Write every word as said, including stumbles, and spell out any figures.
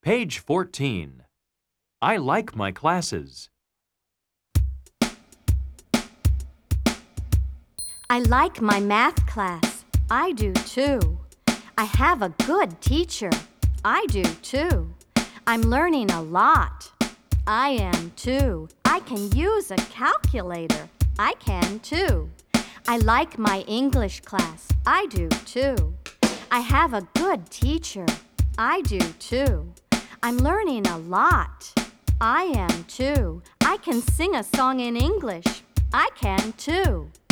Page fourteen. I like my classes. I like my math class. I do too. I have a good teacher. I do too. I'm learning a lot. I am too. I can use a calculator. I can too. I like my English class. I do too. I have a good teacher. I do too. I'm learning a lot. I am too. I can sing a song in English. I can too.